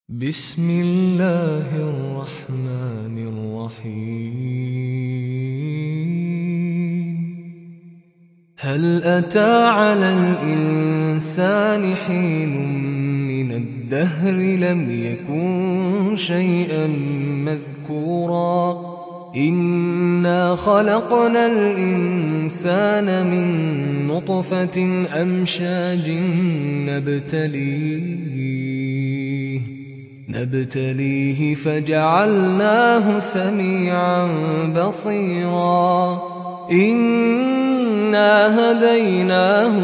بسم الله الرحمن الرحيم. هل أتى على الإنسان حين من الدهر لم يكن شيئا مذكورا إنا خلقنا الإنسان من نطفة أمشاج نبتليه فجعلناه سميعا بصيرا إنا هديناه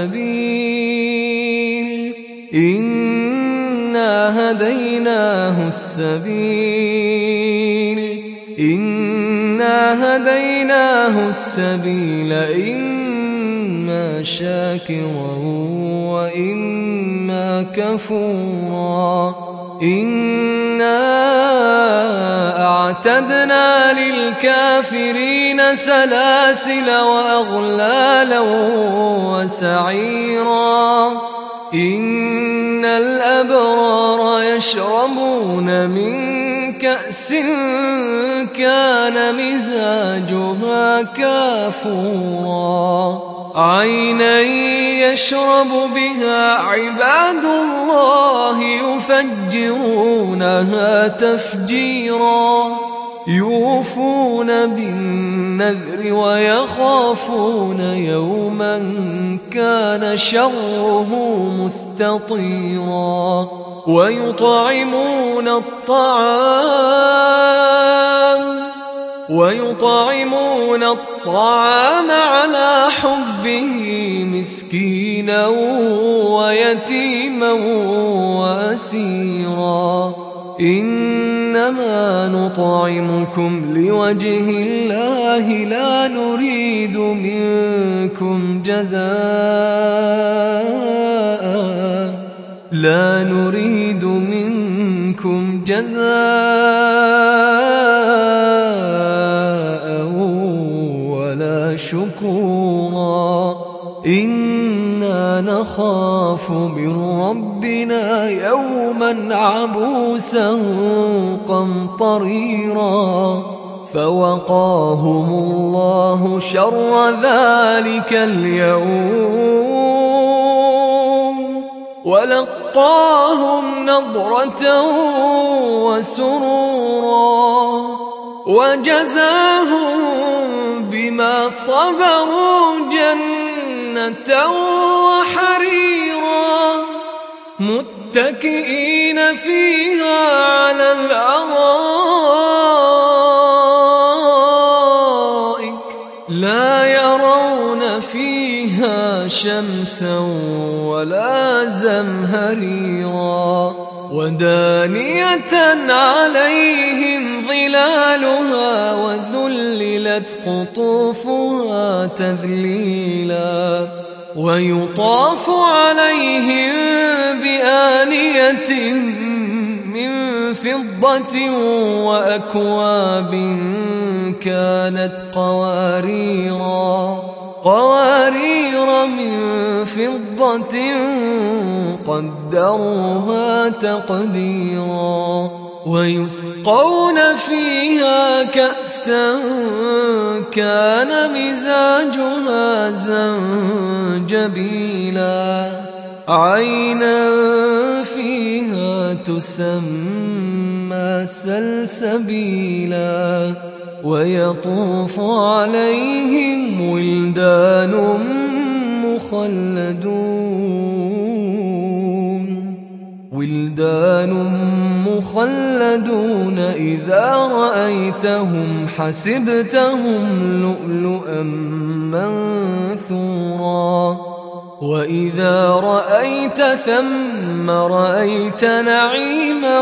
السبيل إما شاكرا وإما كفورا إنا أعتدنا للكافرين سلاسل وأغلالا وسعيرا إن الأبرار يشربون من كأس كان مزاجها كافورا عينا يشرب بها عباد الله يفجرونها تفجيرا يوفون بالنذر ويخافون يوما كان شره مستطيرا ويطعمون الطعام على حبه مسكينا ويتيما وأسيرا إنما نطعمكم لوجه الله لا نريد منكم جزاء ولا شكورا إنا نخاف من ربنا يوما عبوسا قمطريرا فوقاهم الله شر ذلك اليوم ولقاهم نضرة وسرورا وجزاهم بما صبروا جنة وحريرا متكئين فيها على الأرائك لا يرون فيها شمسا ولا زمهريرا ودانية عليهم ظلالها وذللت قطوفها تذليلا ويطاف عليهم بآنية من فضة وأكواب كانت قوارير من فضة قدروها تقديرا ويسقون فيها كأسا كان مزاجها زنجبيلا عينا فيها تسمى سلسبيلا ويطوف عليهم ولدان مخلدون إذا رأيتهم حسبتهم لؤلؤا منثورا وإذا رأيت ثم رأيت نعيما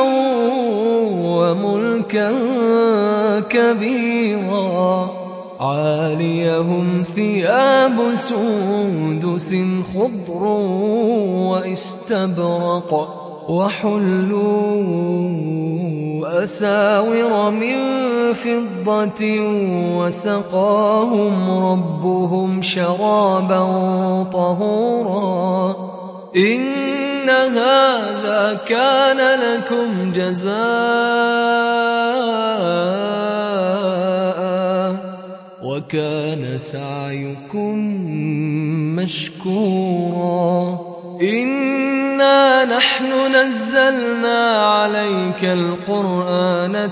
وملكا كبيرا عاليهم ثياب سندس خضر واستبرق وحلوا أساور من فضة وسقاهم ربهم شرابا طهورا إن هذا كان لكم جزاء وكان سعيكم مشكورا إنا نحن نزلنا عليك القرآن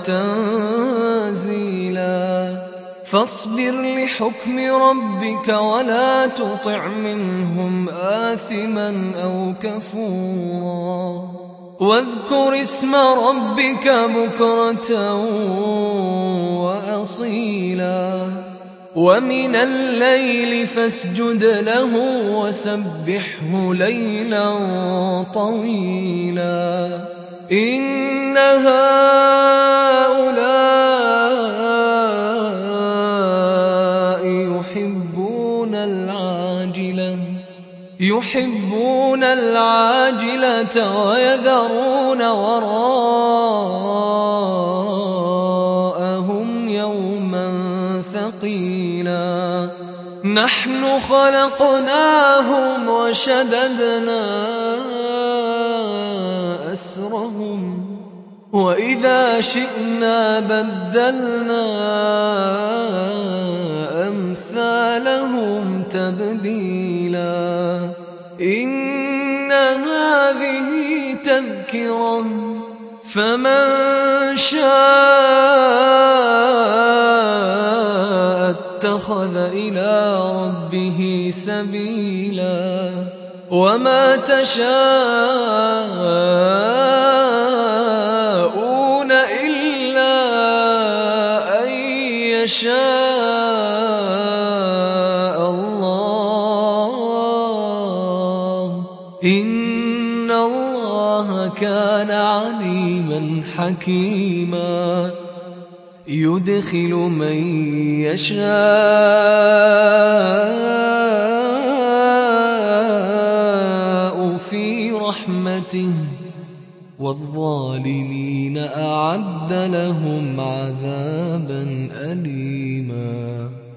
تنزيلا فاصبر لحكم ربك ولا تطع منهم آثما أو كفورا واذكر اسم ربك بكرة وأصيلا ومن الليل فاسجد له وسبحه ليلا طويلا إن هؤلاء يحبون العاجلة ويذرون وراءهم يوما ثقيلا نحن خلقناهم وشددنا أسرهم وإذا شئنا بدلنا أمثالهم تبديلا إن هذه تذكرة فمن شاء اتخذ إلى ربه سبيلا وما تشاءون إلا أن يشاء الله إن الله كان عليما حكيما يدخل من يشاء في رحمته والظالمين أعد لهم عذابا أليما